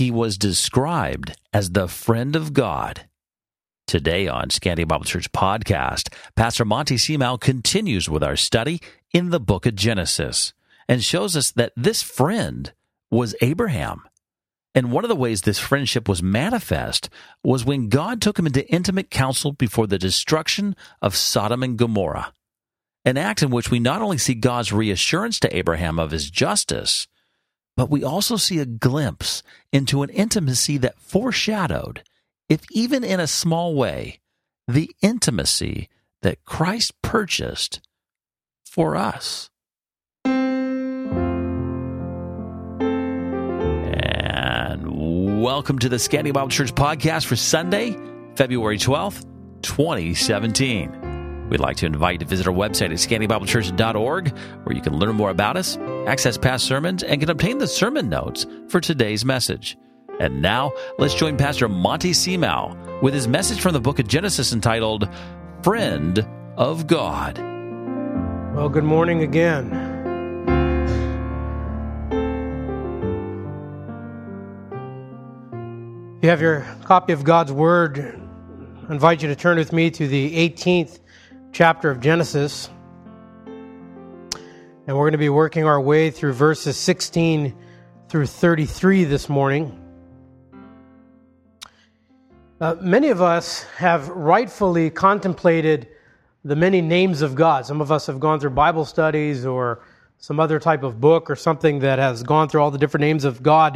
he was described as the friend of God. Today on Scandia Bible Church Podcast, Pastor Monty Seamau continues with our study in the book of Genesis and shows us that this friend was Abraham. And one of the ways this friendship was manifest was when God took him into intimate counsel before the destruction of Sodom and Gomorrah, an act in which we not only see God's reassurance to Abraham of his justice, but we also see a glimpse into an intimacy that foreshadowed, if even in a small way, the intimacy that Christ purchased for us. And welcome to the Scandia Bible Church Podcast for Sunday, February 12th, 2017. We'd like to invite you to visit our website at scandiabiblechurch.org, where you can learn more about us, access past sermons, and can obtain the sermon notes for today's message. And now, let's join Pastor Monty Seamau with his message from the book of Genesis entitled, Friend of God. Well, good morning again. If you have your copy of God's Word, I invite you to turn with me to the 18th chapter of Genesis. And we're going to be working our way through verses 16 through 33 this morning. Many of us have rightfully contemplated the many names of God. Some of us have gone through Bible studies or some other type of book or something that has gone through all the different names of God.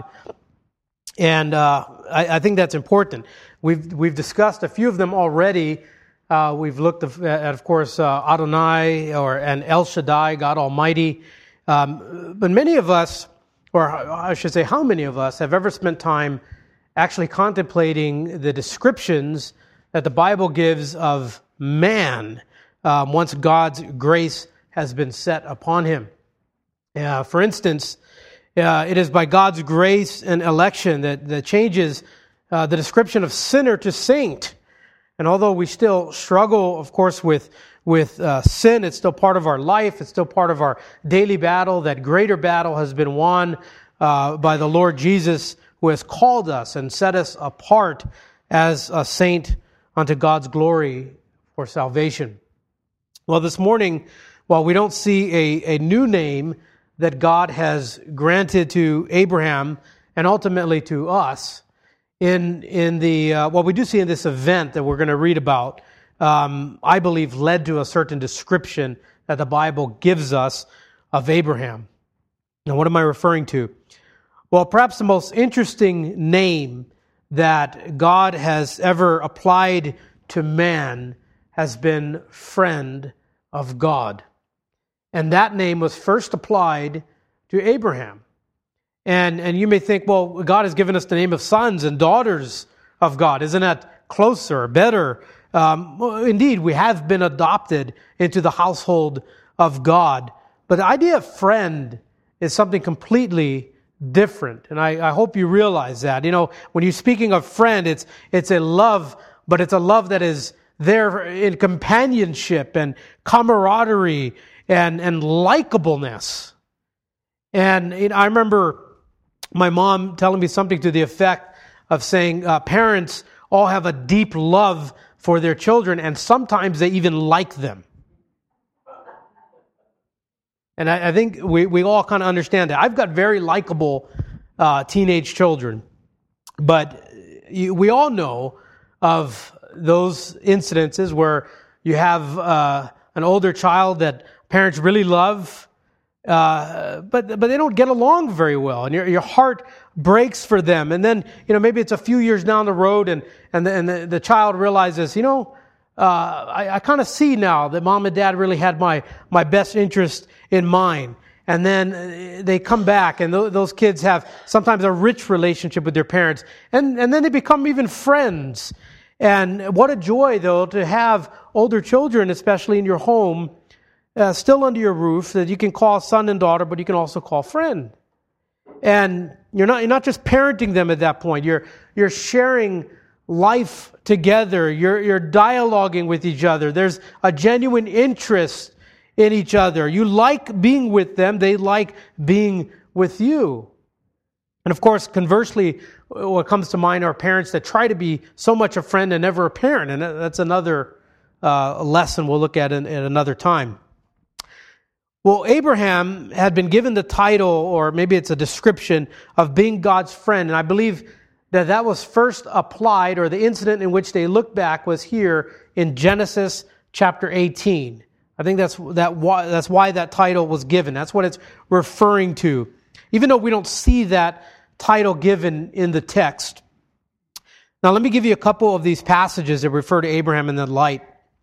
And I think that's important. We've discussed a few of them already. We've looked at, of course, Adonai and El Shaddai, God Almighty. But many of us, or I should say how many of us, have ever spent time actually contemplating the descriptions that the Bible gives of man once God's grace has been set upon him. For instance, it is by God's grace and election that changes the description of sinner to saint. And although we still struggle, of course, with sin, it's still part of our life. It's still part of our daily battle. That greater battle has been won by the Lord Jesus, who has called us and set us apart as a saint unto God's glory for salvation. Well, this morning, while we don't see a new name that God has granted to Abraham and ultimately to us, in the what we do see in this event that we're going to read about, I believe led to a certain description that the Bible gives us of Abraham. Now, what am I referring to? Well, perhaps the most interesting name that God has ever applied to man has been friend of God. And that name was first applied to Abraham. And you may think, well, God has given us the name of sons and daughters of God. Isn't that closer, better? Well, indeed, we have been adopted into the household of God. But the idea of friend is something completely different. And I hope you realize that. You know, when you're speaking of friend, it's a love, but it's a love that is there in companionship and camaraderie and likableness. And I remember my mom telling me something to the effect of saying parents all have a deep love for their children, and sometimes they even like them. And I think we all kind of understand that. I've got very likable teenage children, but we all know of those incidences where you have an older child that parents really love, but they don't get along very well, and your heart breaks for them. And then maybe it's a few years down the road, and the child realizes, I kind of see now that mom and dad really had my best interest in mind. And then they come back, and those kids have sometimes a rich relationship with their parents, and then they become even friends. And what a joy, though, to have older children, especially in your home, still under your roof, that you can call son and daughter, but you can also call friend. And you're not just parenting them at that point. You're sharing life together. You're dialoguing with each other. There's a genuine interest in each other. You like being with them. They like being with you. And of course, conversely, what comes to mind are parents that try to be so much a friend and never a parent. And that's another lesson we'll look at in another time. Well, Abraham had been given the title, or maybe it's a description, of being God's friend. And I believe that was first applied, or the incident in which they look back was here in Genesis chapter 18. I think that's why that title was given. That's what it's referring to. Even though we don't see that title given in the text. Now, let me give you a couple of these passages that refer to Abraham in the light.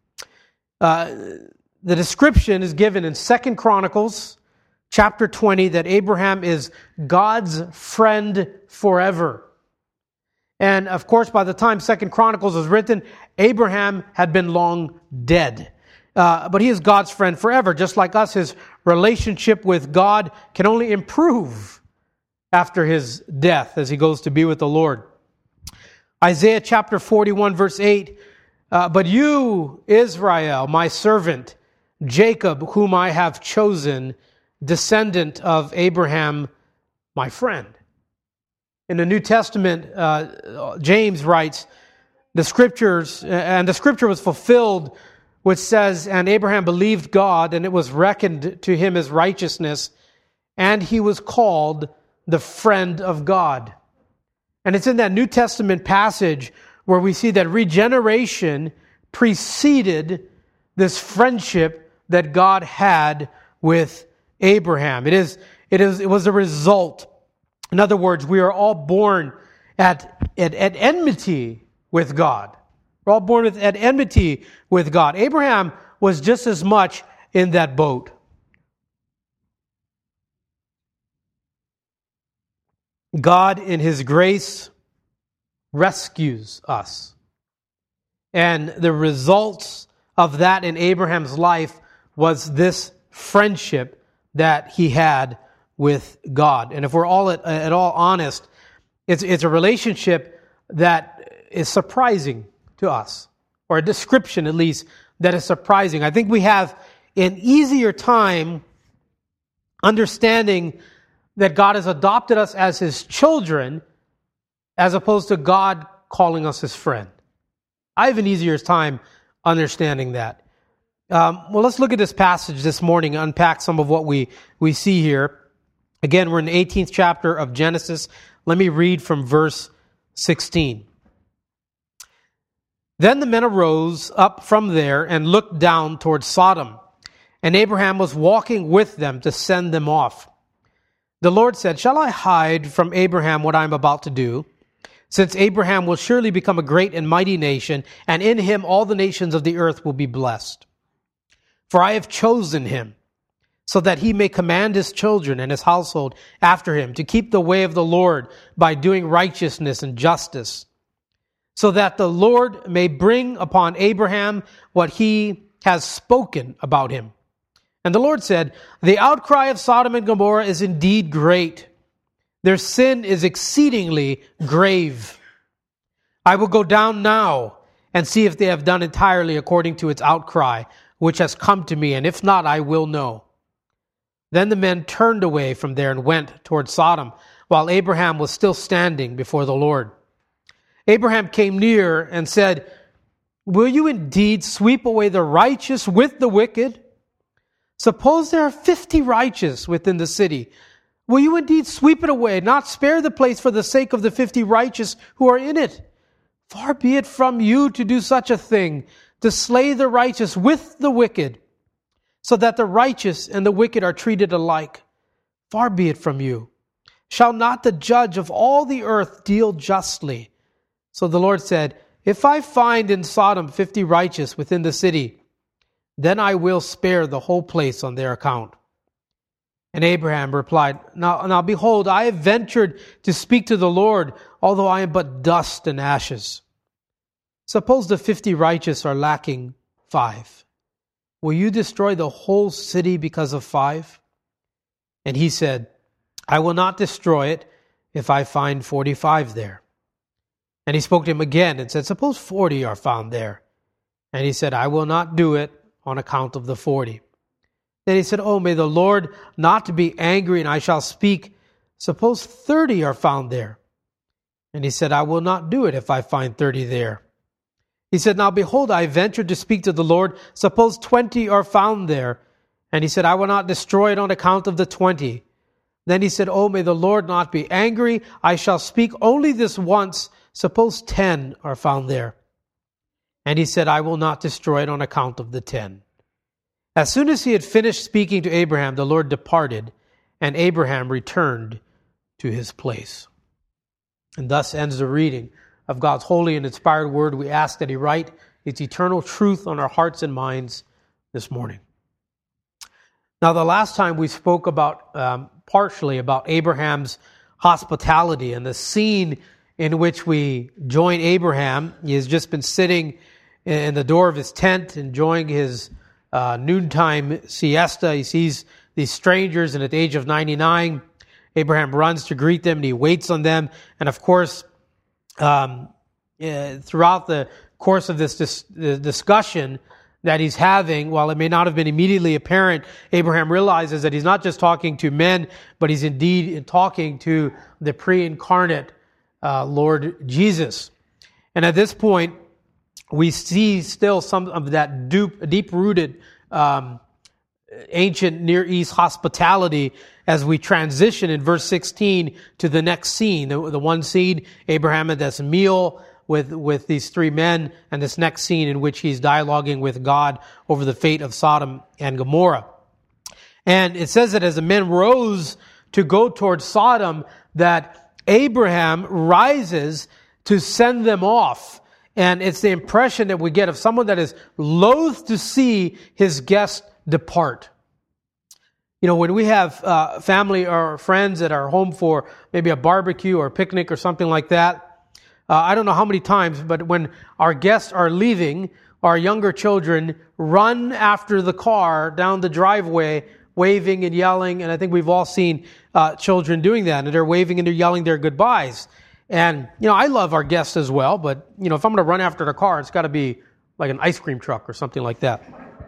The description is given in 2 Chronicles chapter 20 that Abraham is God's friend forever. And of course, by the time 2 Chronicles was written, Abraham had been long dead. But he is God's friend forever. Just like us, his relationship with God can only improve after his death as he goes to be with the Lord. Isaiah chapter 41 verse 8, but you, Israel, my servant, Jacob, whom I have chosen, descendant of Abraham, my friend. In the New Testament, James writes, the scriptures, and the scripture was fulfilled, which says, and Abraham believed God, and it was reckoned to him as righteousness, and he was called the friend of God. And it's in that New Testament passage where we see that regeneration preceded this friendship that God had with Abraham. It was a result. In other words, we are all born at enmity with God. We're all born at enmity with God. Abraham was just as much in that boat. God, in His grace, rescues us. And the results of that in Abraham's life was this friendship that he had with God. And if we're all at all honest, it's a relationship that is surprising to us, or a description at least that is surprising. I think we have an easier time understanding that God has adopted us as His children as opposed to God calling us His friend. I have an easier time understanding that. Well, let's look at this passage this morning, unpack some of what we see here. Again, we're in the 18th chapter of Genesis. Let me read from verse 16. Then the men arose up from there and looked down toward Sodom, and Abraham was walking with them to send them off. The Lord said, shall I hide from Abraham what I am about to do? Since Abraham will surely become a great and mighty nation, and in him all the nations of the earth will be blessed. For I have chosen him, so that he may command his children and his household after him to keep the way of the Lord by doing righteousness and justice, so that the Lord may bring upon Abraham what he has spoken about him. And the Lord said, the outcry of Sodom and Gomorrah is indeed great. Their sin is exceedingly grave. I will go down now and see if they have done entirely according to its outcry, which has come to me, and if not, I will know. Then the men turned away from there and went toward Sodom, while Abraham was still standing before the Lord. Abraham came near and said, will you indeed sweep away the righteous with the wicked? Suppose there are 50 righteous within the city. Will you indeed sweep it away, not spare the place for the sake of the 50 righteous who are in it? Far be it from you to do such a thing, to slay the righteous with the wicked, so that the righteous and the wicked are treated alike. Far be it from you. Shall not the judge of all the earth deal justly? So the Lord said, if I find in Sodom 50 righteous within the city, then I will spare the whole place on their account. And Abraham replied, Now behold, I have ventured to speak to the Lord, although I am but dust and ashes. Suppose the 50 righteous are lacking 5. Will you destroy the whole city because of 5? And he said, I will not destroy it if I find 45 there. And he spoke to him again and said, suppose 40 are found there. And he said, I will not do it on account of the 40. Then he said, oh, may the Lord not be angry, and I shall speak suppose 30 are found there. And he said, I will not do it if I find 30 there. He said, now behold, I ventured to speak to the Lord. Suppose 20 are found there. And he said, I will not destroy it on account of the 20. Then he said, oh, may the Lord not be angry. I shall speak only this once. Suppose 10 are found there. And he said, I will not destroy it on account of the 10. As soon as he had finished speaking to Abraham, the Lord departed, and Abraham returned to his place. And thus ends the reading of God's holy and inspired word. We ask that he write its eternal truth on our hearts and minds this morning. Now, the last time we spoke about, partially about Abraham's hospitality and the scene in which we join Abraham. He has just been sitting in the door of his tent, enjoying his noontime siesta. He sees these strangers, and at the age of 99, Abraham runs to greet them, and he waits on them. And of course, throughout the course of this discussion that he's having, while it may not have been immediately apparent, Abraham realizes that he's not just talking to men, but he's indeed talking to the pre-incarnate Lord Jesus. And at this point, we see still some of that deep-rooted ancient Near East hospitality as we transition in verse 16 to the next scene. The one scene, Abraham at this meal with these three men, and this next scene in which he's dialoguing with God over the fate of Sodom and Gomorrah. And it says that as the men rose to go towards Sodom, that Abraham rises to send them off. And it's the impression that we get of someone that is loath to see his guest depart. You know, when we have family or friends that are home for maybe a barbecue or a picnic or something like that, I don't know how many times, but when our guests are leaving, our younger children run after the car down the driveway, waving and yelling. And I think we've all seen children doing that, and they're waving and they're yelling their goodbyes. And, you know, I love our guests as well, but, you know, if I'm going to run after the car, it's got to be like an ice cream truck or something like that.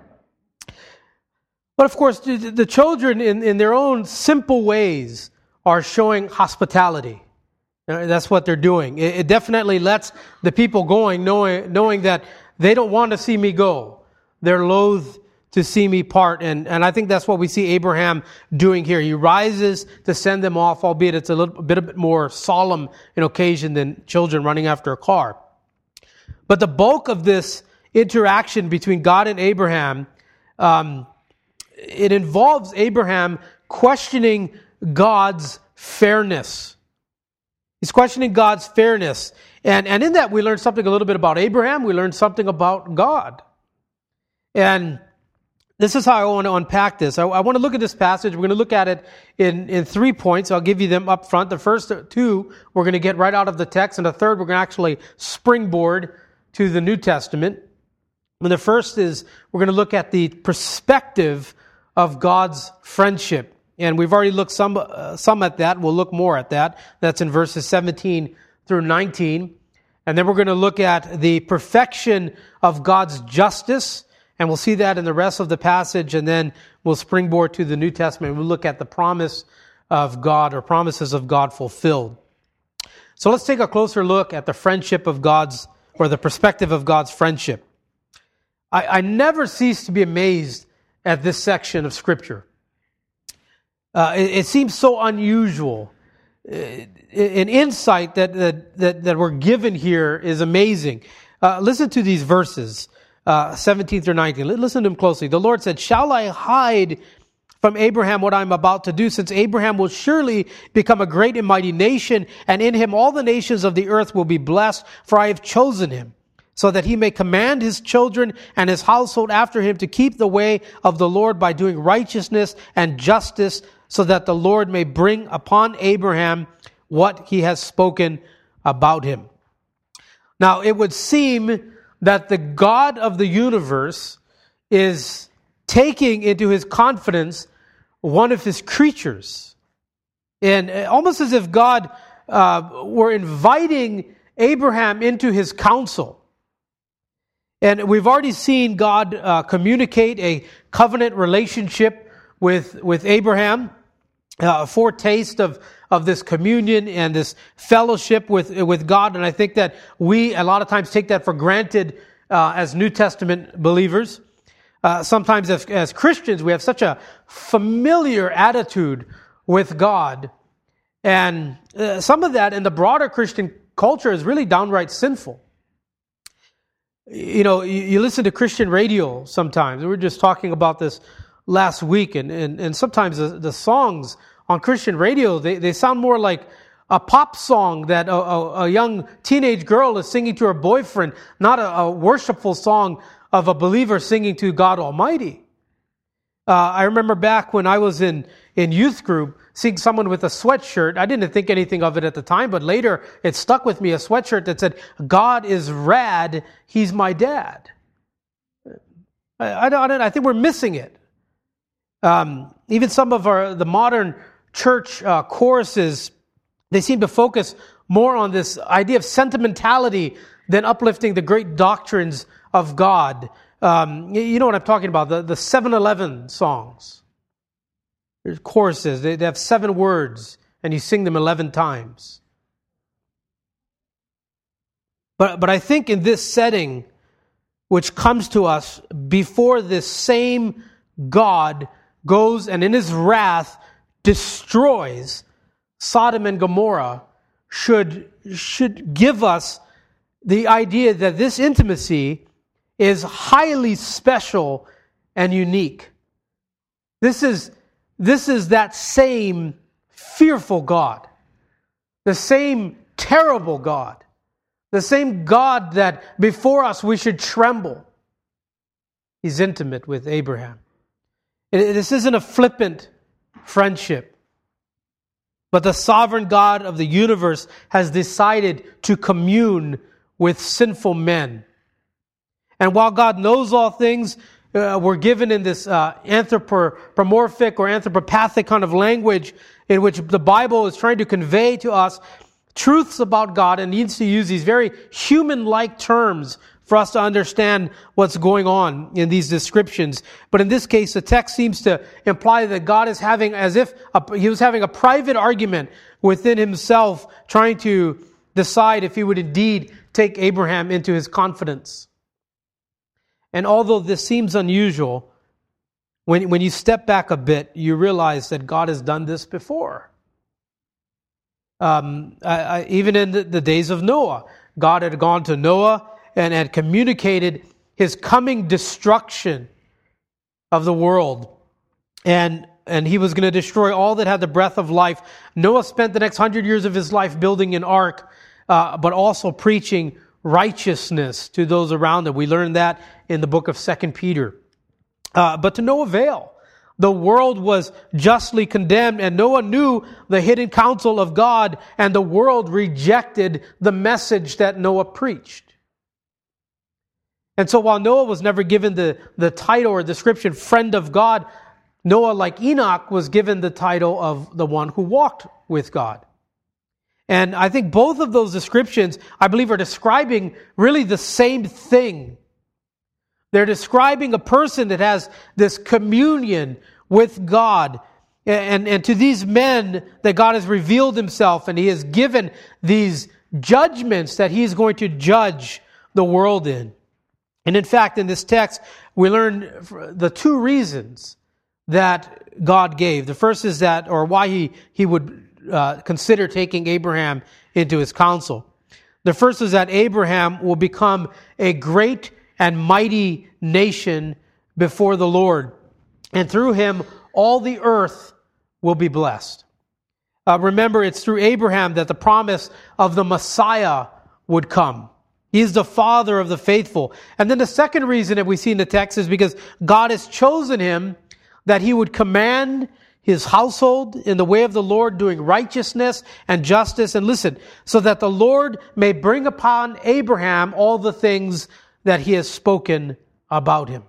But of course, the children in their own simple ways are showing hospitality. That's what they're doing. It definitely lets the people going knowing that they don't want to see me go. They're loath to see me part. And I think that's what we see Abraham doing here. He rises to send them off, albeit it's a bit more solemn an occasion than children running after a car. But the bulk of this interaction between God and Abraham, it involves Abraham questioning God's fairness. He's questioning God's fairness. And in that, we learn something a little bit about Abraham. We learn something about God. And this is how I want to unpack this. I want to look at this passage. We're going to look at it in 3 points. I'll give you them up front. The first two, we're going to get right out of the text. And the third, we're going to actually springboard to the New Testament. And the first is, we're going to look at the perspective of God's friendship. And we've already looked some at that. We'll look more at that. That's in verses 17 through 19. And then we're going to look at the perfection of God's justice. And we'll see that in the rest of the passage. And then we'll springboard to the New Testament. We'll look at the promise of God, or promises of God fulfilled. So let's take a closer look at the friendship of God's, or the perspective of God's friendship. I never cease to be amazed at this section of Scripture. It seems so unusual. An insight that we're given here is amazing. Listen to these verses, 17 through 19. Listen to them closely. The Lord said, "Shall I hide from Abraham what I'm about to do, since Abraham will surely become a great and mighty nation, and in him all the nations of the earth will be blessed, for I have chosen him, so that he may command his children and his household after him to keep the way of the Lord by doing righteousness and justice, so that the Lord may bring upon Abraham what he has spoken about him." Now, it would seem that the God of the universe is taking into his confidence one of his creatures. And almost as if God were inviting Abraham into his counsel. And we've already seen God communicate a covenant relationship with Abraham. a foretaste of this communion and this fellowship with God. And I think that we a lot of times take that for granted as New Testament believers. Sometimes as Christians, we have such a familiar attitude with God. And some of that in the broader Christian culture is really downright sinful. You know, you listen to Christian radio sometimes. We were just talking about this last week, and sometimes the songs on Christian radio, they sound more like a pop song that a young teenage girl is singing to her boyfriend, not a worshipful song of a believer singing to God Almighty. I remember back when I was in youth group, seeing someone with a sweatshirt. I didn't think anything of it at the time, but later it stuck with me, a sweatshirt that said, "God is rad, He's my dad." I think we're missing it. Even some of the modern church choruses, they seem to focus more on this idea of sentimentality than uplifting the great doctrines of God. You know what I'm talking about, the 7-Eleven songs. There's choruses, they have 7 words, and you sing them 11 times. But I think in this setting, which comes to us before this same God goes and in His wrath destroys Sodom and Gomorrah, should give us the idea that this intimacy is highly special and unique. This is that same fearful God, the same terrible God, the same God that before us we should tremble. He's intimate with Abraham. This isn't a flippant friendship, but the sovereign God of the universe has decided to commune with sinful men. And while God knows all things, we're given in this anthropomorphic or anthropopathic kind of language in which the Bible is trying to convey to us truths about God and needs to use these very human-like terms for us to understand what's going on in these descriptions. But in this case, the text seems to imply that God is having, as if He was having a private argument within Himself, trying to decide if He would indeed take Abraham into His confidence. And although this seems unusual, when you step back a bit, you realize that God has done this before. Even in the days of Noah, God had gone to Noah and had communicated His coming destruction of the world. And He was going to destroy all that had the breath of life. Noah spent the next 100 years of his life building an ark, but also preaching righteousness to those around him. We learned that in the book of 2 Peter. But to no avail. The world was justly condemned, and Noah knew the hidden counsel of God, and the world rejected the message that Noah preached. And so while Noah was never given the title or description, friend of God, Noah, like Enoch, was given the title of the one who walked with God. And I think both of those descriptions, I believe, are describing really the same thing. They're describing a person that has this communion with God. And to these men that God has revealed Himself, and He has given these judgments that He is going to judge the world in. And in fact, in this text, we learn the 2 reasons that God gave. The first is that, or why He would consider taking Abraham into His counsel. The first is that Abraham will become a great and mighty nation before the Lord. And through him, all the earth will be blessed. Remember, it's through Abraham that the promise of the Messiah would come. He is the father of the faithful. And then the second reason that we see in the text is because God has chosen him that he would command his household in the way of the Lord, doing righteousness and justice. And listen, so that the Lord may bring upon Abraham all the things that He has spoken about him.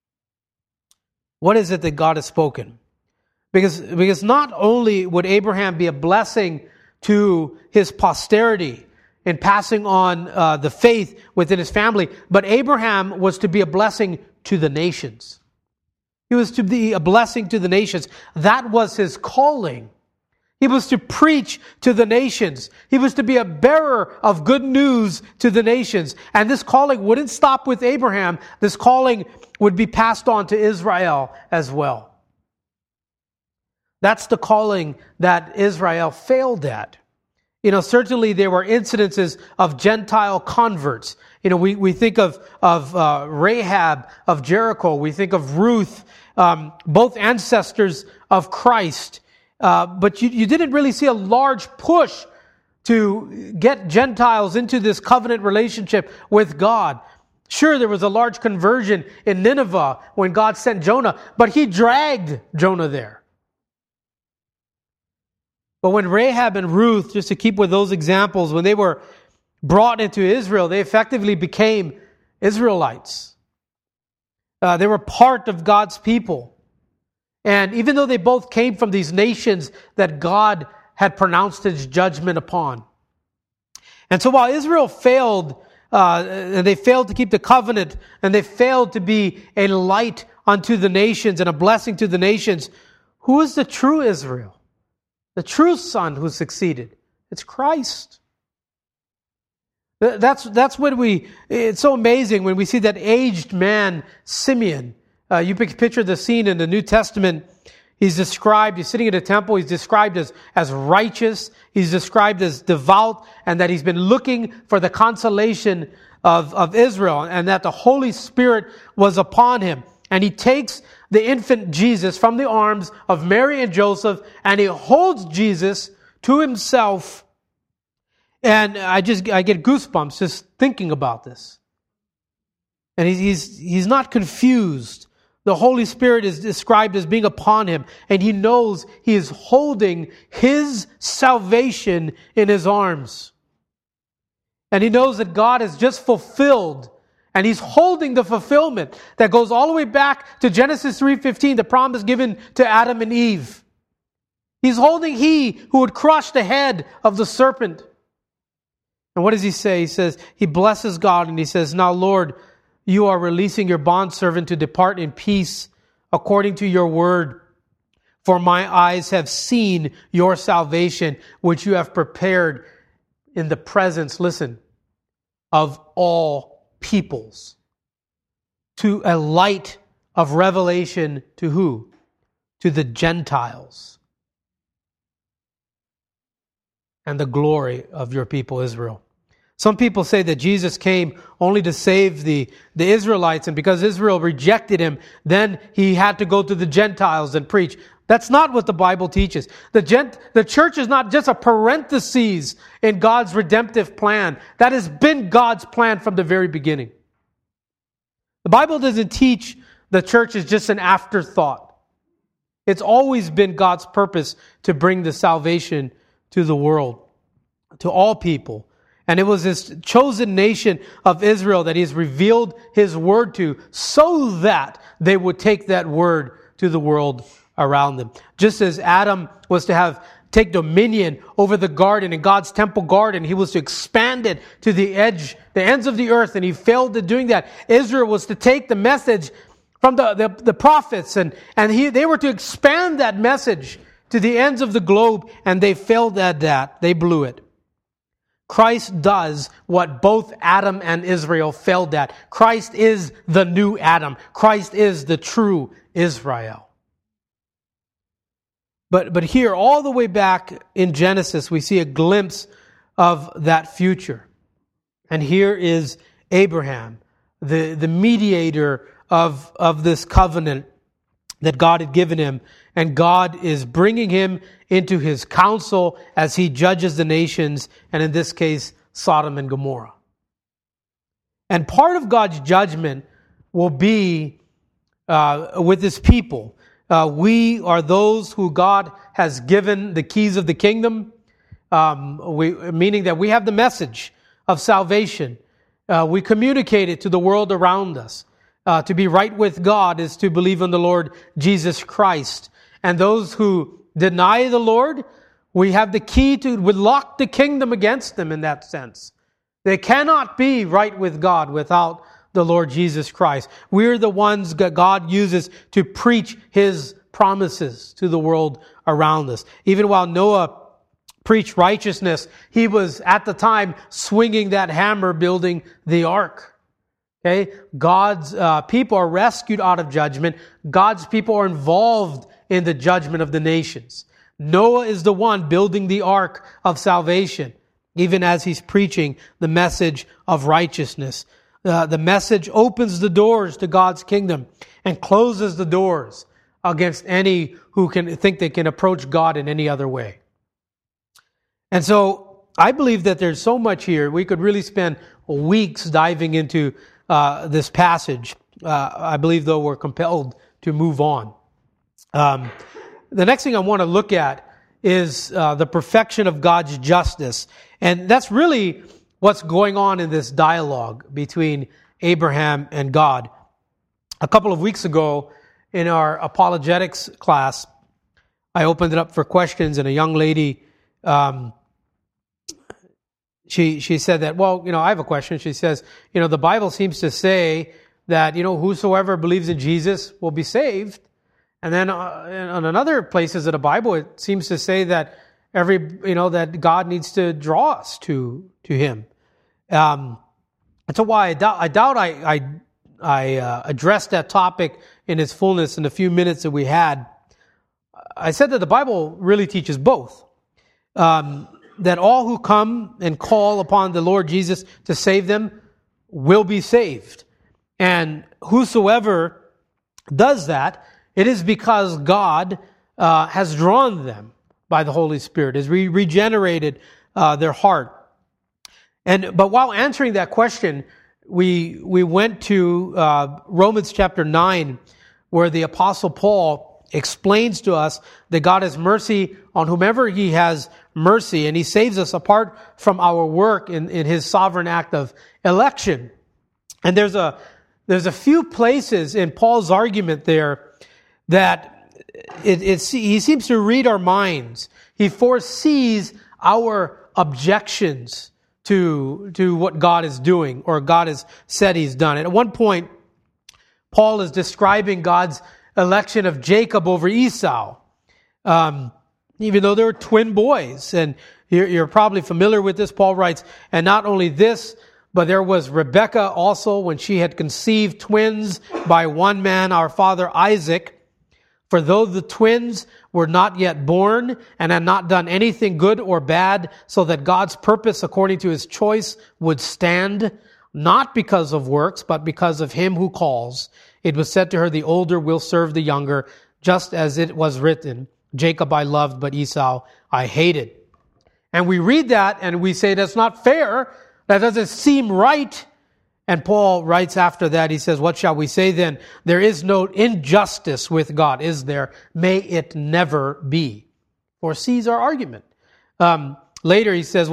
What is it that God has spoken? Because not only would Abraham be a blessing to his posterity in passing on the faith within his family, but Abraham was to be a blessing to the nations. He was to be a blessing to the nations. That was his calling. He was to preach to the nations. He was to be a bearer of good news to the nations. And this calling wouldn't stop with Abraham. This calling would be passed on to Israel as well. That's the calling that Israel failed at. Certainly there were incidences of Gentile converts. We think of Rahab of Jericho. We think of Ruth, both ancestors of Christ. But you didn't really see a large push to get Gentiles into this covenant relationship with God. Sure, there was a large conversion in Nineveh when God sent Jonah, but he dragged Jonah there. But when Rahab and Ruth, just to keep with those examples, when they were brought into Israel, they effectively became Israelites. They were part of God's people. And even though they both came from these nations that God had pronounced his judgment upon. And so while Israel failed, and they failed to keep the covenant, and they failed to be a light unto the nations and a blessing to the nations, who is the true Israel? The true son who succeeded. It's Christ. That's when it's so amazing when we see that aged man, Simeon. You picture the scene in the New Testament. He's sitting in a temple, he's described as righteous, he's described as devout, and that he's been looking for the consolation of Israel, and that the Holy Spirit was upon him. And he takes the infant Jesus from the arms of Mary and Joseph, and he holds Jesus to himself. And I get goosebumps just thinking about this. And he's not confused. The Holy Spirit is described as being upon him, and he knows he is holding his salvation in his arms. And he knows that God has just fulfilled, and he's holding the fulfillment that goes all the way back to Genesis 3:15, the promise given to Adam and Eve. He's holding he who would crush the head of the serpent. And what does he say? He says, he blesses God and he says, "Now, Lord, you are releasing your bondservant to depart in peace according to your word. For my eyes have seen your salvation, which you have prepared in the presence," listen, "of all peoples, to a light of revelation," to who? To the Gentiles, "and the glory of your people Israel." Some people say that Jesus came only to save the Israelites, and because Israel rejected him, then he had to go to the Gentiles and preach. That's not what the Bible teaches. The church is not just a parenthesis in God's redemptive plan. That has been God's plan from the very beginning. The Bible doesn't teach the church is just an afterthought. It's always been God's purpose to bring the salvation to the world, to all people. And it was this chosen nation of Israel that he has revealed his word to, so that they would take that word to the world around them. Just as Adam was to take dominion over the garden, in God's temple garden, he was to expand it to the ends of the earth, and he failed at doing that. Israel was to take the message from the prophets, and they were to expand that message to the ends of the globe, and they failed at that. They blew it. Christ does what both Adam and Israel failed at. Christ is the new Adam. Christ is the true Israel. But here, all the way back in Genesis, we see a glimpse of that future. And here is Abraham, the mediator of this covenant that God had given him. And God is bringing him into his counsel as he judges the nations, and in this case, Sodom and Gomorrah. And part of God's judgment will be with his people. We are those who God has given the keys of the kingdom, meaning that we have the message of salvation. We communicate it to the world around us. To be right with God is to believe in the Lord Jesus Christ. And those who deny the Lord, we have the key would lock the kingdom against them in that sense. They cannot be right with God without the Lord Jesus Christ. We're the ones that God uses to preach His promises to the world around us. Even while Noah preached righteousness, he was at the time swinging that hammer building the ark. Okay? God's people are rescued out of judgment. God's people are involved in the judgment of the nations. Noah is the one building the ark of salvation, even as he's preaching the message of righteousness. The message opens the doors to God's kingdom and closes the doors against any who can think they can approach God in any other way. And so I believe that there's so much here. We could really spend weeks diving into this passage. I believe, though, we're compelled to move on. The next thing I want to look at is the perfection of God's justice. And that's really what's going on in this dialogue between Abraham and God. A couple of weeks ago, in our apologetics class, I opened it up for questions, and a young lady, she said that, well, I have a question. She says, the Bible seems to say that, whosoever believes in Jesus will be saved. And then on other places of the Bible, it seems to say that that God needs to draw us to Him. And so why I doubt I addressed that topic in its fullness in the few minutes that we had. I said that the Bible really teaches both. That all who come and call upon the Lord Jesus to save them will be saved. And whosoever does that, it is because God has drawn them by the Holy Spirit, has regenerated their heart. But while answering that question, we went to Romans chapter 9, where the Apostle Paul explains to us that God has mercy on whomever He has mercy, and He saves us apart from our work in His sovereign act of election. And there's a few places in Paul's argument there that he seems to read our minds. He foresees our objections to what God is doing, or God has said He's done. And at one point, Paul is describing God's election of Jacob over Esau, even though they were twin boys. And you're probably familiar with this. Paul writes, and not only this, but there was Rebekah also, when she had conceived twins by one man, our father Isaac. For though the twins were not yet born and had not done anything good or bad, so that God's purpose according to His choice would stand, not because of works, but because of Him who calls, it was said to her, the older will serve the younger, just as it was written, Jacob I loved, but Esau I hated. And we read that and we say, that's not fair. That doesn't seem right. And Paul writes after that, he says, what shall we say then? There is no injustice with God, is there? May it never be. Foresees our argument. Later he says,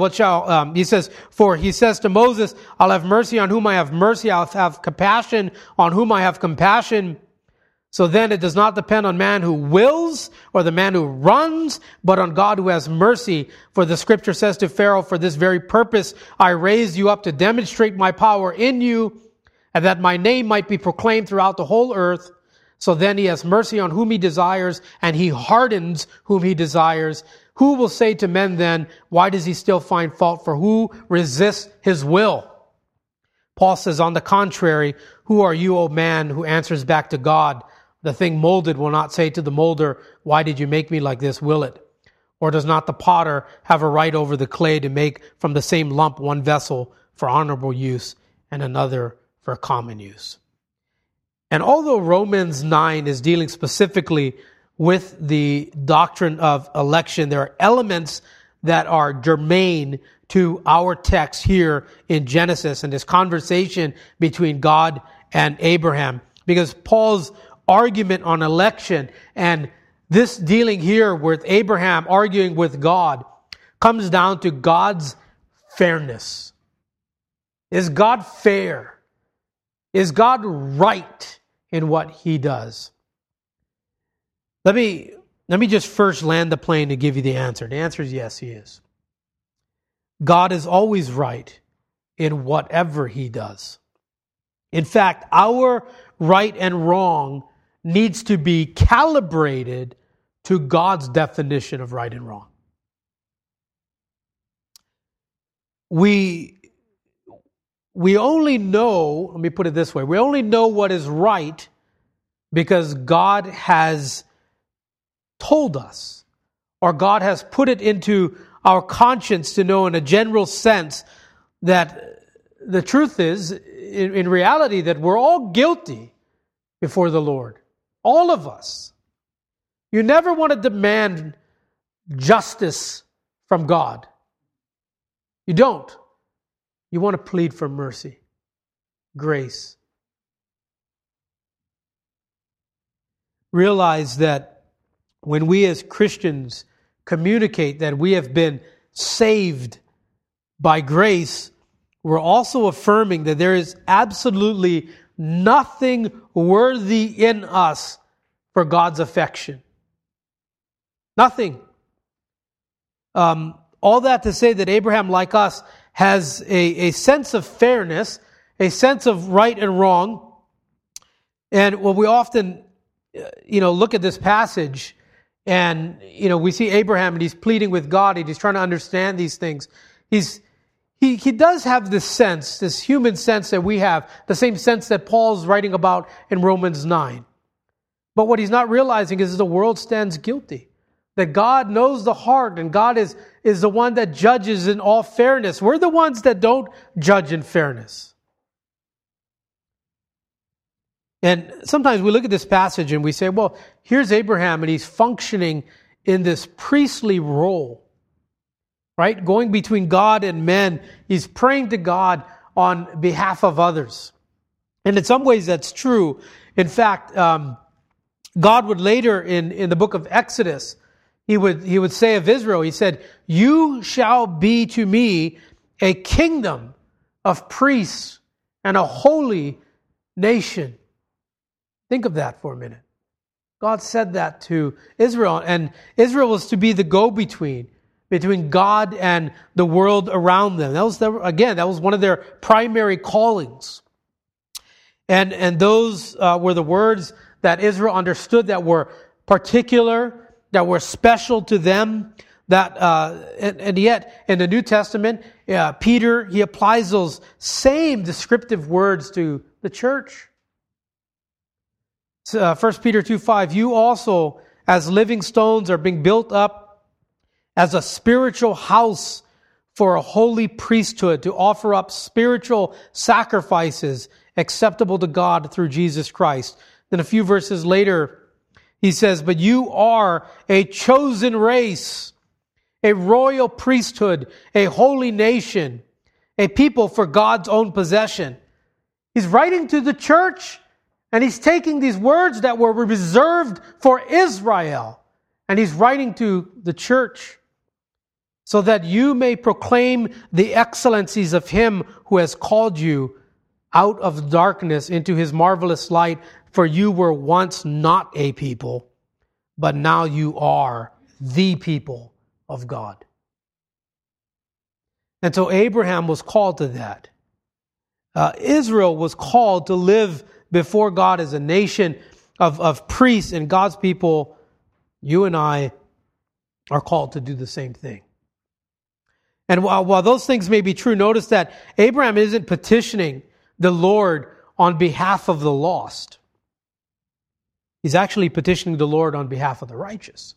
for he says to Moses, I'll have mercy on whom I have mercy, I'll have compassion on whom I have compassion. So then it does not depend on man who wills or the man who runs, but on God who has mercy. For the scripture says to Pharaoh, for this very purpose I raised you up to demonstrate my power in you, and that my name might be proclaimed throughout the whole earth. So then He has mercy on whom He desires, and He hardens whom He desires. Who will say to men then, why does He still find fault? For who resists His will? Paul says, on the contrary, who are you, O man, who answers back to God? The thing molded will not say to the molder, why did you make me like this, will it? Or does not the potter have a right over the clay to make from the same lump one vessel for honorable use and another for common use? And although Romans 9 is dealing specifically with the doctrine of election, there are elements that are germane to our text here in Genesis and this conversation between God and Abraham. Because Paul's argument on election and this dealing here with Abraham arguing with God comes down to God's fairness. Is God fair? Is God right in what He does? Let me just first land the plane to give you the answer. The answer is yes, He is. God is always right in whatever He does. In fact, our right and wrong needs to be calibrated to God's definition of right and wrong. We only know, let me put it this way, we only know what is right because God has told us, or God has put it into our conscience to know in a general sense that the truth is, in reality, that we're all guilty before the Lord. All of us. You never want to demand justice from God. You don't. You want to plead for mercy, grace. Realize that when we as Christians communicate that we have been saved by grace, we're also affirming that there is absolutely nothing worthy in us for God's affection. Nothing. All that to say that Abraham, like us, has a sense of fairness, a sense of right and wrong. And when we often, look at this passage and, we see Abraham and he's pleading with God and he's trying to understand these things. He does have this sense, this human sense that we have, the same sense that Paul's writing about in Romans 9. But what he's not realizing is the world stands guilty. That God knows the heart and God is the one that judges in all fairness. We're the ones that don't judge in fairness. And sometimes we look at this passage and we say, well, here's Abraham and he's functioning in this priestly role. Right? Going between God and men. He's praying to God on behalf of others. And in some ways that's true. In fact, God would later in the book of Exodus, He would say of Israel, he said, "You shall be to me a kingdom of priests and a holy nation." Think of that for a minute. God said that to Israel, and Israel was to be the go-between between God and the world around them. That was one of their primary callings. And those were the words that Israel understood that were particular, that were special to them. And yet, in the New Testament, Peter, he applies those same descriptive words to the church. 1 Peter 2:5, "You also, as living stones, are being built up as a spiritual house for a holy priesthood to offer up spiritual sacrifices acceptable to God through Jesus Christ." Then a few verses later, he says, "But you are a chosen race, a royal priesthood, a holy nation, a people for God's own possession." He's writing to the church, and he's taking these words that were reserved for Israel, and he's writing to the church, "So that you may proclaim the excellencies of him who has called you out of darkness into his marvelous light. For you were once not a people, but now you are the people of God." And so Abraham was called to that. Israel was called to live before God as a nation of priests and God's people. You and I are called to do the same thing. And while those things may be true, notice that Abraham isn't petitioning the Lord on behalf of the lost. He's actually petitioning the Lord on behalf of the righteous.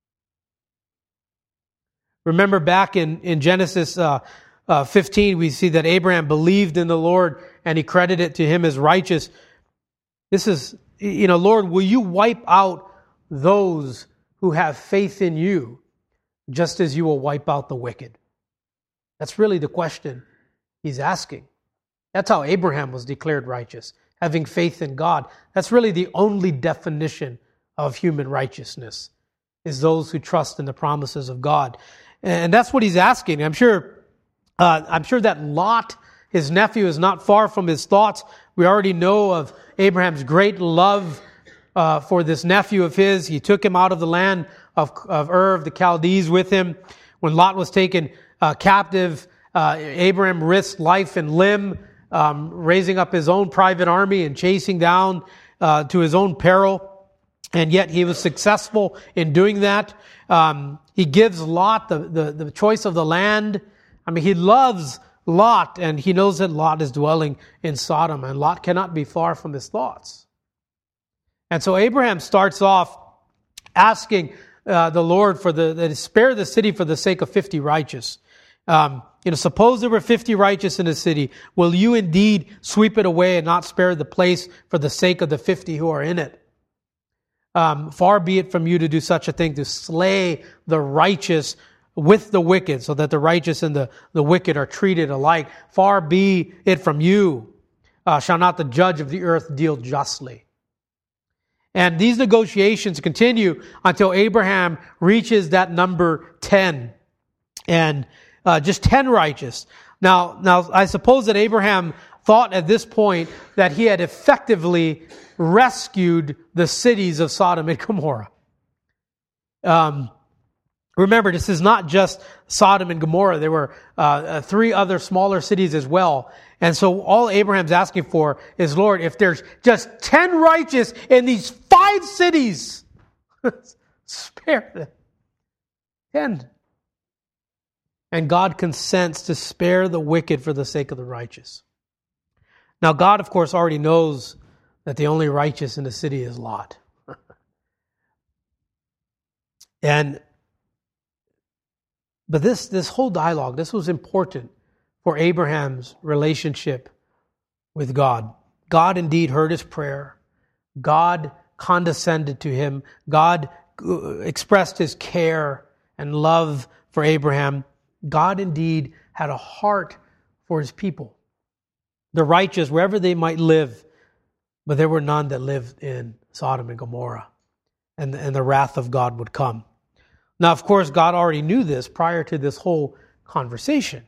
Remember back in Genesis 15, we see that Abraham believed in the Lord and he credited it to him as righteous. This is, Lord, will you wipe out those who have faith in you just as you will wipe out the wicked? That's really the question he's asking. That's how Abraham was declared righteous, having faith in God. That's really the only definition of human righteousness, is those who trust in the promises of God. And that's what he's asking. I'm sure that Lot, his nephew, is not far from his thoughts. We already know of Abraham's great love for this nephew of his. He took him out of the land of Ur of the Chaldees with him. When Lot was taken captive, Abraham risked life and limb raising up his own private army and chasing down to his own peril. And yet he was successful in doing that. He gives Lot the choice of the land. I mean, he loves Lot, and he knows that Lot is dwelling in Sodom, and Lot cannot be far from his thoughts. And so Abraham starts off asking the Lord to spare the city for the sake of 50 righteous. Suppose there were 50 righteous in the city. Will you indeed sweep it away and not spare the place for the sake of the 50 who are in it? Far be it from you to do such a thing, to slay the righteous with the wicked, so that the righteous and the wicked are treated alike. Far be it from you. Shall not the judge of the earth deal justly? And these negotiations continue until Abraham reaches that number 10. And just 10 righteous. Now, I suppose that Abraham thought at this point that he had effectively rescued the cities of Sodom and Gomorrah. Remember, this is not just Sodom and Gomorrah. There were 3 other smaller cities as well. And so all Abraham's asking for is, Lord, if there's just 10 righteous in these 5 cities, spare them. 10. And God consents to spare the wicked for the sake of the righteous. Now, God, of course, already knows that the only righteous in the city is Lot. But this whole dialogue, this was important for Abraham's relationship with God. God indeed heard his prayer. God condescended to him. God expressed his care and love for Abraham. God indeed had a heart for his people, the righteous, wherever they might live. But there were none that lived in Sodom and Gomorrah, and the wrath of God would come. Now, of course, God already knew this prior to this whole conversation.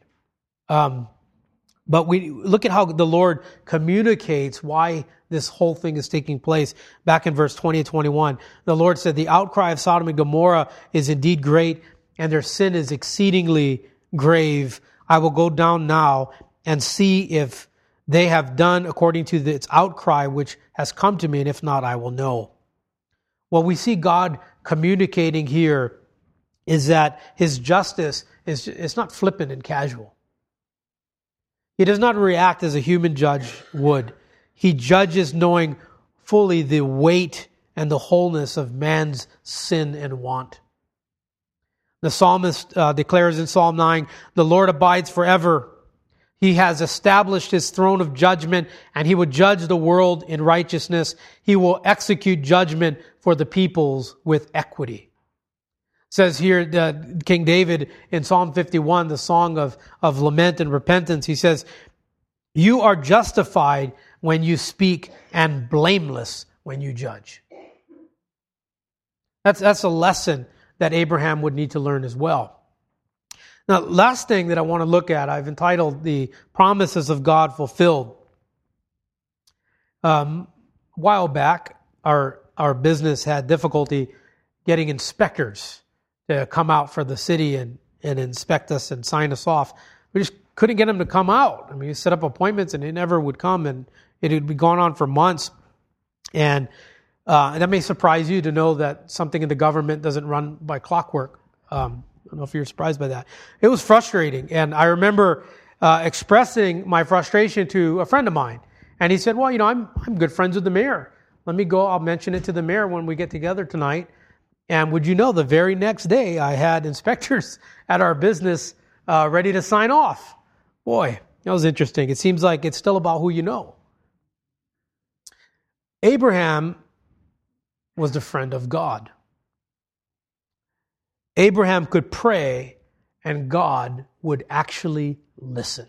But we look at how the Lord communicates why this whole thing is taking place. Back in verse 20 and 21, the Lord said, "The outcry of Sodom and Gomorrah is indeed great, and their sin is exceedingly grave. I will go down now and see if they have done according to its outcry which has come to me, and if not, I will know." What we see God communicating here is that his justice is not flippant and casual. He does not react as a human judge would. He judges knowing fully the weight and the wholeness of man's sin and want. The psalmist declares in Psalm 9, "The Lord abides forever. He has established his throne of judgment, and he will judge the world in righteousness. He will execute judgment for the peoples with equity." It says here, King David in Psalm 51, the song of lament and repentance, he says, "You are justified when you speak and blameless when you judge." That's a lesson that Abraham would need to learn as well. Now, last thing that I want to look at, I've entitled "The Promises of God Fulfilled." A while back, our business had difficulty getting inspectors to come out for the city and inspect us and sign us off. We just couldn't get them to come out. I mean, we set up appointments and they never would come, and it had been going on for months. And that may surprise you to know that something in the government doesn't run by clockwork. I don't know if you're surprised by that. It was frustrating. And I remember expressing my frustration to a friend of mine. And he said, "Well, I'm good friends with the mayor. Let me go. I'll mention it to the mayor when we get together tonight." And would you know, the very next day, I had inspectors at our business ready to sign off. Boy, that was interesting. It seems like it's still about who you know. Abraham was the friend of God. Abraham could pray, and God would actually listen.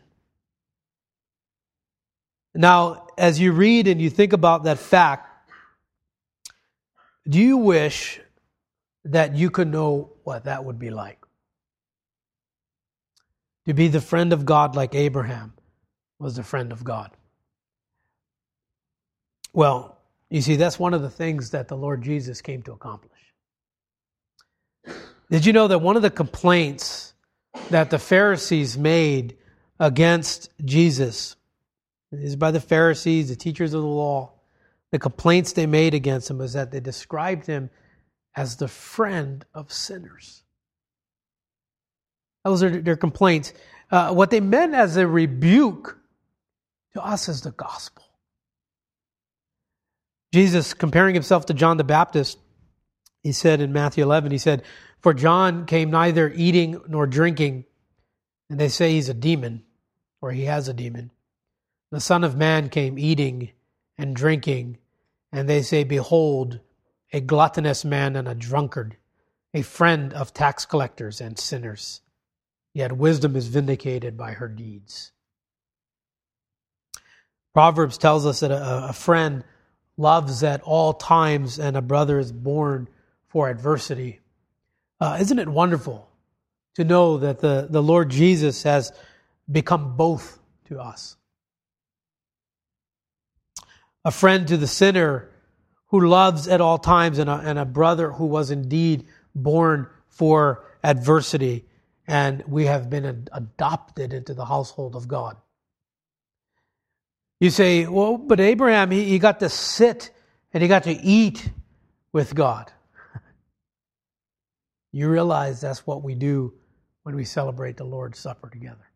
Now, as you read and you think about that fact, do you wish that you could know what that would be like? To be the friend of God like Abraham was the friend of God. Well, you see, that's one of the things that the Lord Jesus came to accomplish. Did you know that one of the complaints that the Pharisees made against Jesus It is by the Pharisees, the teachers of the law. The complaints they made against him was that they described him as the friend of sinners. Those are their complaints. What they meant as a rebuke to us is the gospel. Jesus, comparing himself to John the Baptist, he said in Matthew 11, he said, "For John came neither eating nor drinking, and they say he's a demon, or he has a demon. The Son of Man came eating and drinking, and they say, behold, a gluttonous man and a drunkard, a friend of tax collectors and sinners. Yet wisdom is vindicated by her deeds." Proverbs tells us that a friend loves at all times and a brother is born for adversity. Isn't it wonderful to know that the Lord Jesus has become both to us? A friend to the sinner who loves at all times and a brother who was indeed born for adversity. And we have been adopted into the household of God. You say, well, but Abraham, he got to sit and he got to eat with God. You realize that's what we do when we celebrate the Lord's Supper together.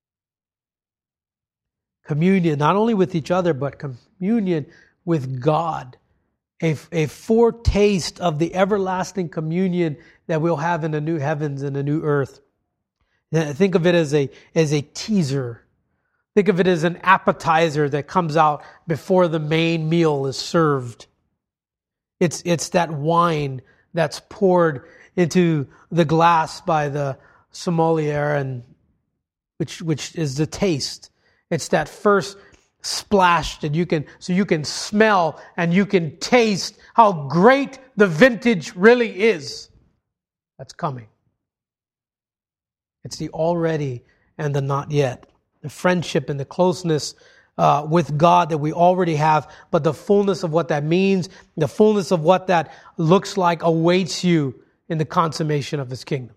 Communion, not only with each other, but communion with God. A foretaste of the everlasting communion that we'll have in the new heavens and the new earth. Think of it as a teaser. Think of it as an appetizer that comes out before the main meal is served. It's that wine that's poured into the glass by the sommelier, and which is the taste. It's that first splash that you can smell and you can taste how great the vintage really is. That's coming. It's the already and the not yet. The friendship and the closeness with God that we already have, but the fullness of what that means, the fullness of what that looks like awaits you in the consummation of His kingdom.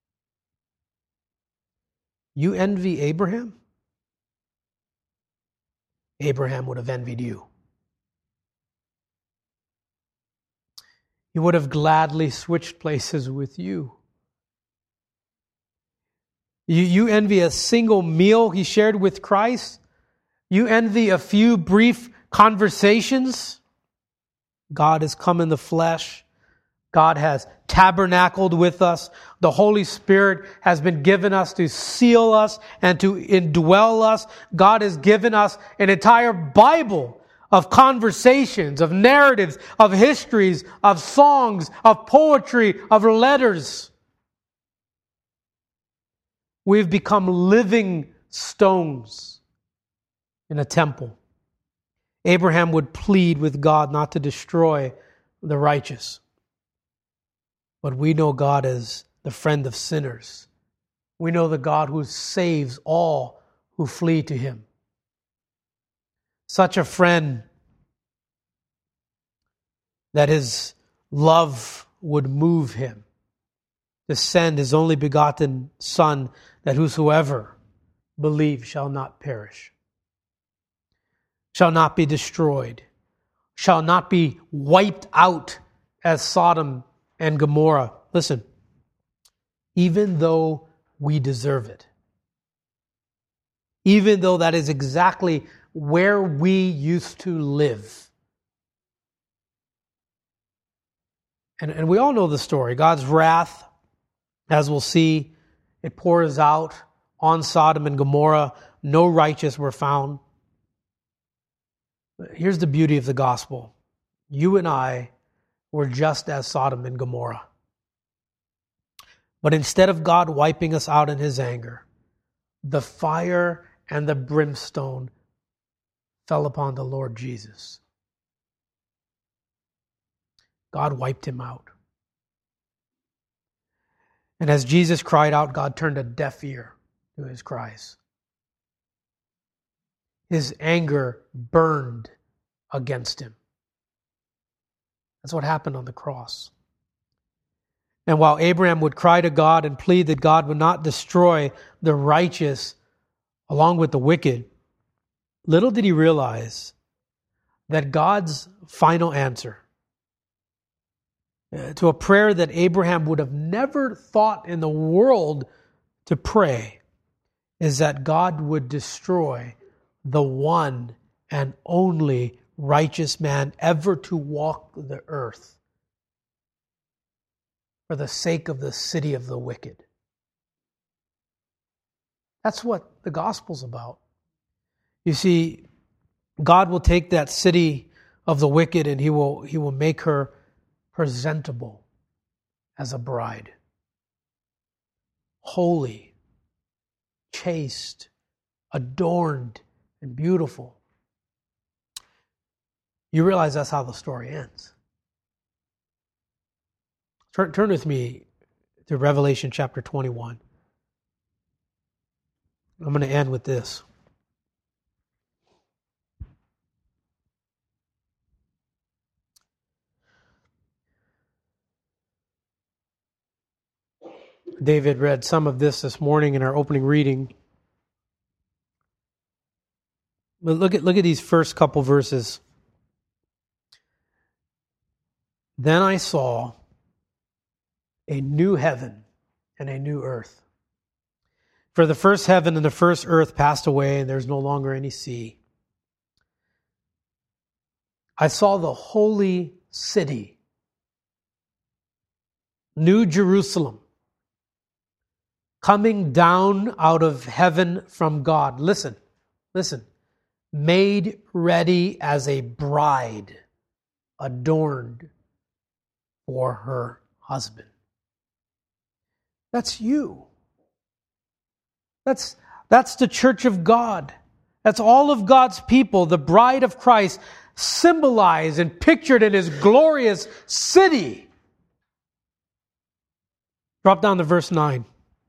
You envy Abraham? Abraham would have envied you. He would have gladly switched places with you. You envy a single meal he shared with Christ. You envy a few brief conversations. God has come in the flesh. God has tabernacled with us. The Holy Spirit has been given us to seal us and to indwell us. God has given us an entire Bible of conversations, of narratives, of histories, of songs, of poetry, of letters. We've become living stones in a temple. Abraham would plead with God not to destroy the righteous. But we know God as the friend of sinners. We know the God who saves all who flee to Him. Such a friend that His love would move Him to send His only begotten Son, that whosoever believes shall not perish, shall not be destroyed, shall not be wiped out as Sodom and Gomorrah. Listen, even though we deserve it, even though that is exactly where we used to live. And we all know the story. God's wrath, as we'll see, it pours out on Sodom and Gomorrah. No righteous were found. But here's the beauty of the gospel. You and I were just as Sodom and Gomorrah. But instead of God wiping us out in His anger, the fire and the brimstone fell upon the Lord Jesus. God wiped Him out. And as Jesus cried out, God turned a deaf ear to His cries. His anger burned against Him. That's what happened on the cross. And while Abraham would cry to God and plead that God would not destroy the righteous along with the wicked, Little did he realize that God's final answer to a prayer that Abraham would have never thought in the world to pray is that God would destroy the one and only righteous man ever to walk the earth for the sake of the city of the wicked. That's what the gospel's about. You see, God will take that city of the wicked and He will make her presentable as a bride. Holy, chaste, adorned, and beautiful. You realize that's how the story ends. Turn with me to Revelation chapter 21. I'm going to end with this. David read some of this morning in our opening reading. But look at these first couple verses. Then I saw a new heaven and a new earth. For the first heaven and the first earth passed away, and there's no longer any sea. I saw the holy city, New Jerusalem, coming down out of heaven from God. Listen. Made ready as a bride, adorned for her husband. That's you. That's the church of God. That's all of God's people, the bride of Christ, symbolized and pictured in His glorious city. Drop down to verse 9.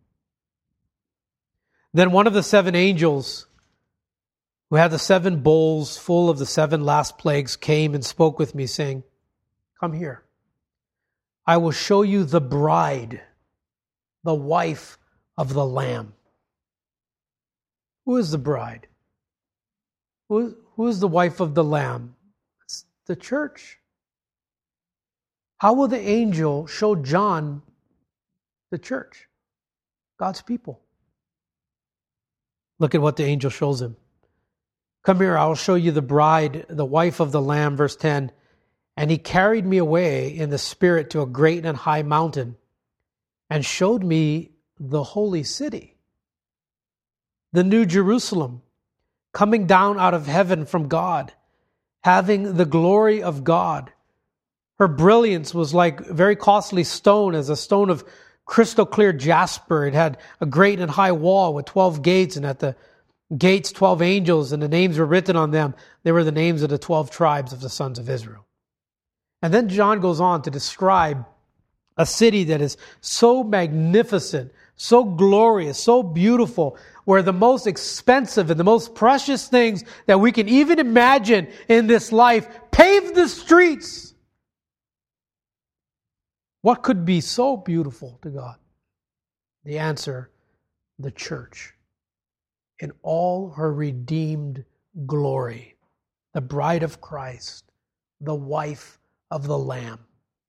Then one of the 7 angels who had the 7 bowls full of the 7 last plagues came and spoke with me, saying, "Come here. I will show you the bride, the wife of the Lamb." Who is the bride? Who is the wife of the Lamb? It's the church. How will the angel show John the church, God's people? Look at what the angel shows him. "Come here, I will show you the bride, the wife of the Lamb," verse 10. "And he carried me away in the Spirit to a great and high mountain and showed me the holy city, the New Jerusalem, coming down out of heaven from God, having the glory of God. Her brilliance was like very costly stone, as a stone of crystal clear jasper. It had a great and high wall with 12 gates, and at the gates 12 angels, and the names were written on them. They were the names of the 12 tribes of the sons of Israel." And then John goes on to describe a city that is so magnificent, so glorious, so beautiful, where the most expensive and the most precious things that we can even imagine in this life pave the streets. What could be so beautiful to God? The answer, the church, in all her redeemed glory, the bride of Christ, the wife of the Lamb.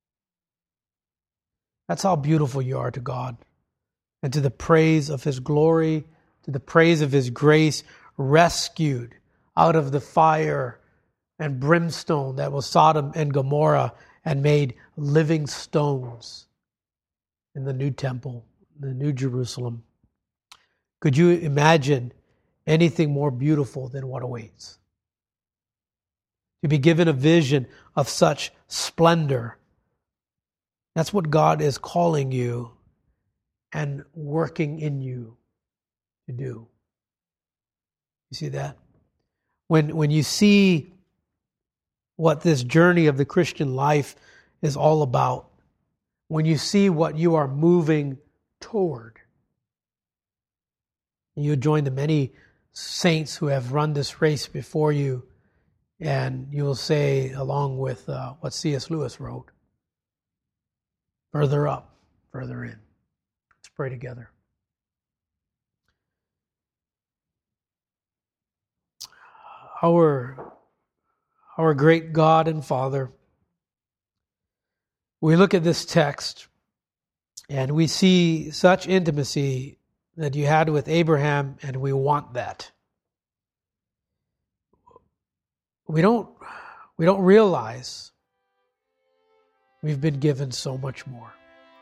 That's how beautiful you are to God, and to the praise of His glory, to the praise of His grace, rescued out of the fire and brimstone that was Sodom and Gomorrah, and made living stones in the new temple, the New Jerusalem. Could you imagine anything more beautiful than what awaits? To be given a vision of such splendor. That's what God is calling you and working in you to do. You see that? When you see what this journey of the Christian life is all about, when you see what you are moving toward, you join the many saints who have run this race before you, and you will say, along with what C.S. Lewis wrote, "Further up, further in." Let's pray together. our great God and Father, we look at this text and we see such intimacy that you had with Abraham, and we want that. We don't realize we've been given so much more.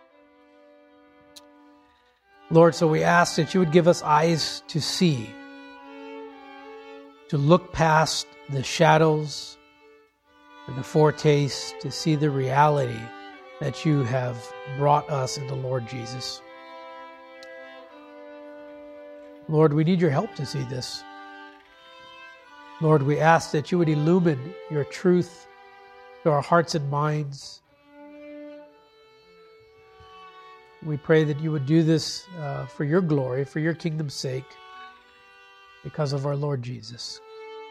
Lord, so we ask that you would give us eyes to see, to look past the shadows and the foretaste, to see the reality that you have brought us in the Lord Jesus. Lord, we need your help to see this. Lord, we ask that you would illumine your truth to our hearts and minds. We pray that you would do this for your glory, for your kingdom's sake, because of our Lord Jesus.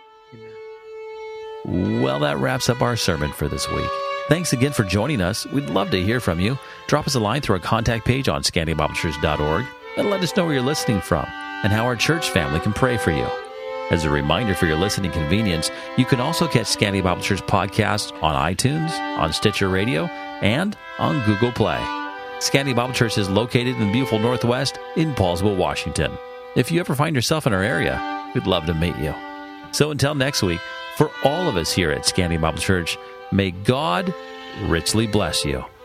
Amen. Well, that wraps up our sermon for this week. Thanks again for joining us. We'd love to hear from you. Drop us a line through our contact page on ScandiaBibleChurch.org and let us know where you're listening from and how our church family can pray for you. As a reminder for your listening convenience, you can also catch Scandia Bible Church podcasts on iTunes, on Stitcher Radio, and on Google Play. Scandia Bible Church is located in the beautiful Northwest in Paulsville, Washington. If you ever find yourself in our area, we'd love to meet you. So until next week, for all of us here at Scandia Bible Church, may God richly bless you.